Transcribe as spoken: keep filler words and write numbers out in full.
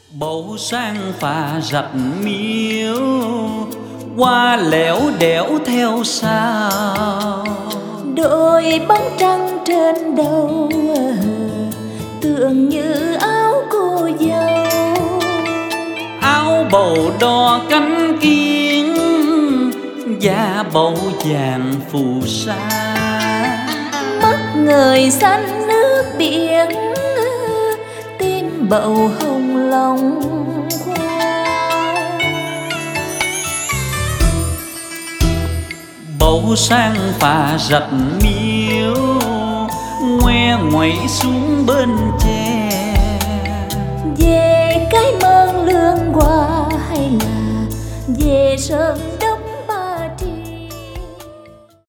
Bầu sang phà rạch miếu, qua lẻo đẻo theo sao. Đôi bóng trăng trên đầu tựa như áo cô dâu. Áo bầu đo cánh kiến, da bầu vàng phù sa. Mắt người xanh nước biển, tim bầu hồng lòng khoa. Bầu sang phà rạch miếu, ngoe ngoẩy xuống bên tre. Về cái mơn lương qua hay là về sơn